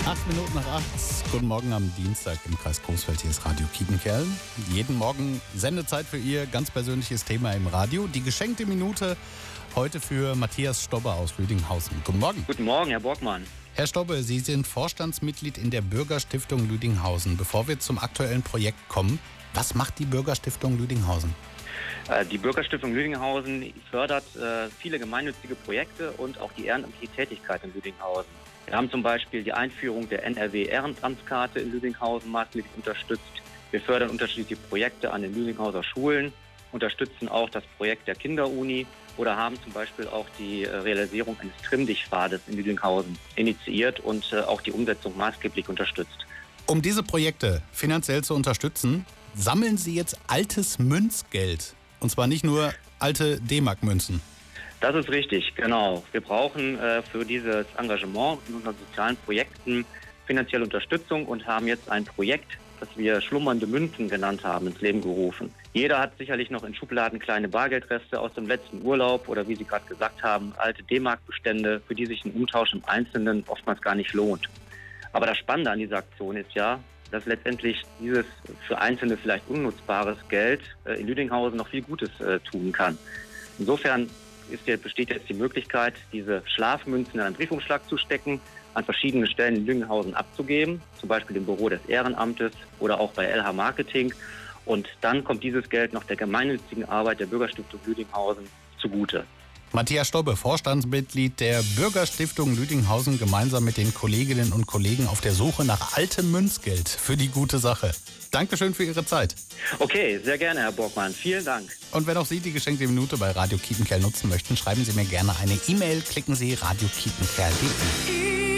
8 Minuten nach 8. Guten Morgen am Dienstag im Kreis Coesfeld. Hier ist Radio Kiepenkerl. Jeden Morgen Sendezeit für Ihr ganz persönliches Thema im Radio. Die geschenkte Minute heute für Matthias Stobbe aus Lüdinghausen. Guten Morgen. Guten Morgen, Herr Borgmann. Herr Stobbe, Sie sind Vorstandsmitglied in der Bürgerstiftung Lüdinghausen. Bevor wir zum aktuellen Projekt kommen, was macht die Bürgerstiftung Lüdinghausen? Die Bürgerstiftung Lüdinghausen fördert viele gemeinnützige Projekte und auch die ehrenamtliche Tätigkeit in Lüdinghausen. Wir haben zum Beispiel die Einführung der NRW-Ehrenamtskarte in Lüdinghausen maßgeblich unterstützt. Wir fördern unterschiedliche Projekte an den Lüdinghauser Schulen, unterstützen auch das Projekt der Kinderuni oder haben zum Beispiel auch die Realisierung eines Trimmdichtpfades in Lüdinghausen initiiert und auch die Umsetzung maßgeblich unterstützt. Um diese Projekte finanziell zu unterstützen, sammeln Sie jetzt altes Münzgeld. Und zwar nicht nur alte D-Mark-Münzen. Das ist richtig, genau. Wir brauchen für dieses Engagement in unseren sozialen Projekten finanzielle Unterstützung und haben jetzt ein Projekt, das wir schlummernde Münzen genannt haben, ins Leben gerufen. Jeder hat sicherlich noch in Schubladen kleine Bargeldreste aus dem letzten Urlaub oder, wie Sie gerade gesagt haben, alte D-Mark-Bestände, für die sich ein Umtausch im Einzelnen oftmals gar nicht lohnt. Aber das Spannende an dieser Aktion ist ja, dass letztendlich dieses für Einzelne vielleicht unnutzbares Geld in Lüdinghausen noch viel Gutes tun kann. Insofern besteht jetzt die Möglichkeit, diese Schlafmünzen in einen Briefumschlag zu stecken, an verschiedene Stellen in Lüdinghausen abzugeben, zum Beispiel im Büro des Ehrenamtes oder auch bei LH Marketing. Und dann kommt dieses Geld noch der gemeinnützigen Arbeit der Bürgerstiftung Lüdinghausen zugute. Matthias Stobbe, Vorstandsmitglied der Bürgerstiftung Lüdinghausen, gemeinsam mit den Kolleginnen und Kollegen auf der Suche nach altem Münzgeld für die gute Sache. Dankeschön für Ihre Zeit. Okay, sehr gerne, Herr Borgmann. Vielen Dank. Und wenn auch Sie die geschenkte Minute bei Radio Kiepenkerl nutzen möchten, schreiben Sie mir gerne eine E-Mail. Klicken Sie radiokiepenkerl.de.